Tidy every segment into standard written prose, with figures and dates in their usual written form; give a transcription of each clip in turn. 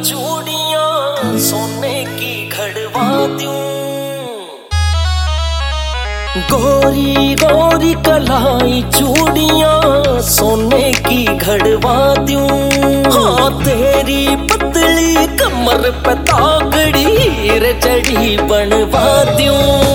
चूड़ियां सोने की घड़वा दूं, गोरी गोरी कलाई चूड़ियां सोने की घड़वा दूं। हाँ तेरी पतली कमर पे तागड़ी हीरे चढ़ी बनवा दूं।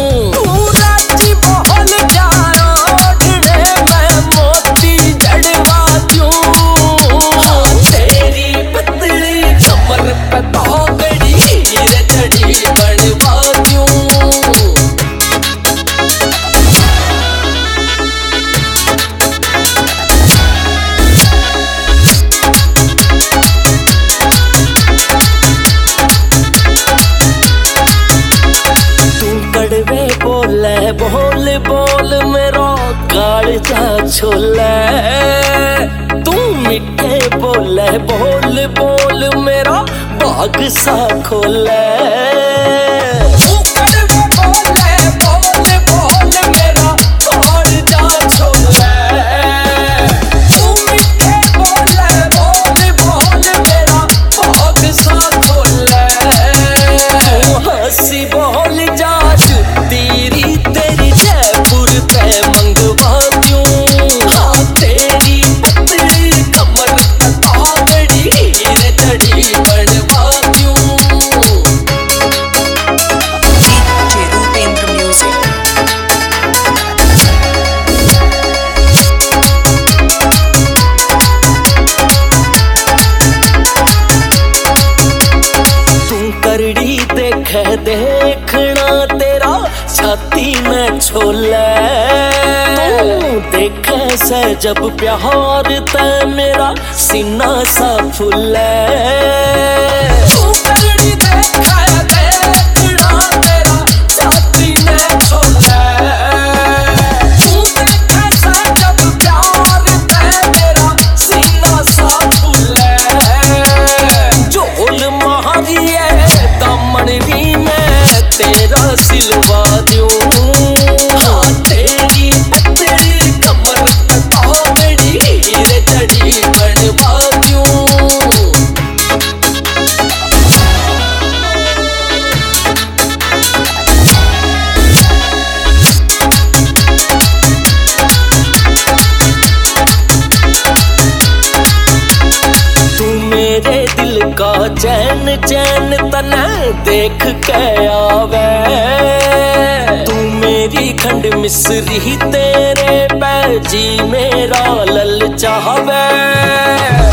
बोल बोल मेरा कालजा छोले, तू मिठे बोले बोल बोल मेरा बाग सा खोले। देखना तेरा छाती में छोले, देखे से जब प्यार ते मेरा सीना सा फूले। तेरा सिलवा दूं, हाँ तेरी पतली कमर पे तागड़ी हीरे चढ़ी बनवा दूं। तू मेरे दिल का चैन चैन तना देख के आवे, तू मेरी खंड मिस्री तेरे पे जी मेरा लल चाहवे।